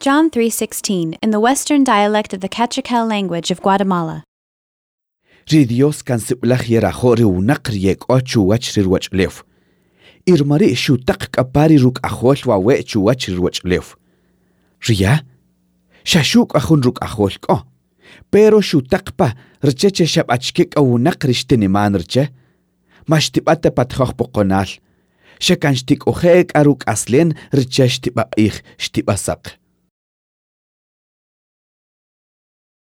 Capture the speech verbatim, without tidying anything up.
John three sixteen, in the Western dialect of the Cachiquel language of Guatemala. Ri Dios kan siplach yera khori unaqr yek ochu wachrir wach lef. Irmari shu tak kapari ruk ahol wa wechu wachrir wach lef. Ria? Shashuk ahun ruk ahol ko. Pero shu takpa rcheche shab achkik au naqrishtini manrche. Mashtibate patkhokh poqonal. Shakanshtik ohek aruk aslen rcheshtiba ich shtibasak.